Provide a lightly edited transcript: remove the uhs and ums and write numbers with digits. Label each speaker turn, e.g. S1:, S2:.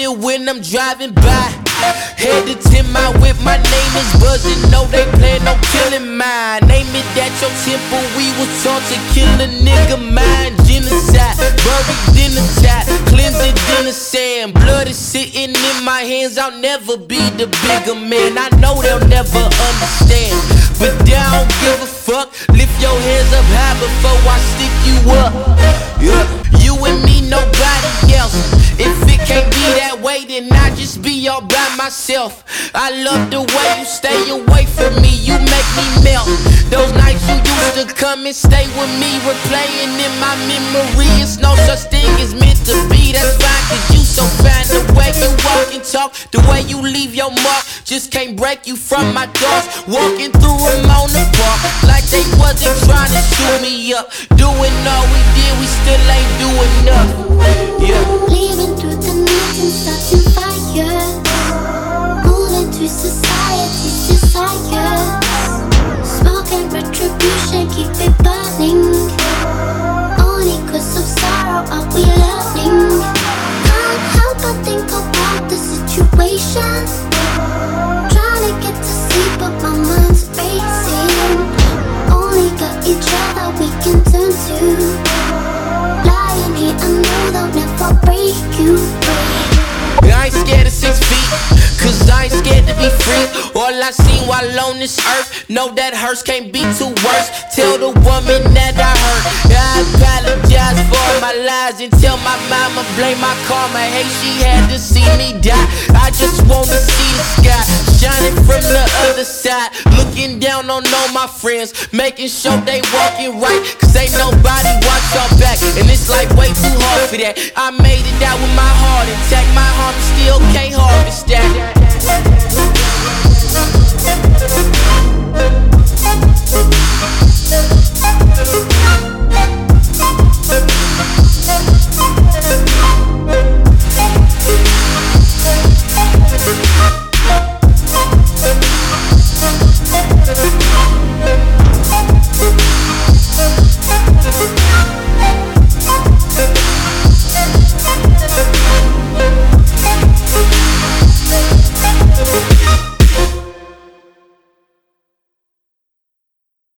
S1: it when I'm driving by. Head to 10 my whip, my name is buzzing. No, they plan on killing mine. Name it at your temple, we was taught to kill a nigga mind. Genocide, buried in the tide, cleanse it in the sand. Blood is sitting in my hands, I'll never be the bigger man. I know they'll never understand, but I don't give a fuck. Lift your hands up high before I stick you up. Yeah, you and me, nobody else. If it can't be that way, then I just be all by myself. I love the way you stay away from me, you make me melt. Those nights you used to come and stay with me, replaying in my memory. It's no such thing as meant to be, that's fine, cause you so fine. The way you walk and talk, the way you leave your mark, just can't break you from my thoughts. Walking through them on the park, like they wasn't trying to shoot me up. Doing all we did, we still ain't doing enough. Yeah.
S2: Leaving through the night and starting fire. Moving to society's desire. Smoke and retribution, keep it burning. Only cause of sorrow are we learning. Can't help but think about the situation. Trying to get to sleep but my mind's racing. Only got each other we can turn to. Lying here, I know they'll never break you free.
S1: I ain't scared of 6 feet, cause I ain't scared to be free. All I seen while on this earth, know that hurts can't be too worse. Tell the woman that I hurt, I apologize for all my lies. And tell my mama, blame my karma, hey, she had to see me die. I just wanna see the sky shining from the other side, looking down on all my friends, making sure they walking right, cause ain't nobody watch our back. And it's like way too hard for that. I made it out with my heart intact, my heart still can't harvest that.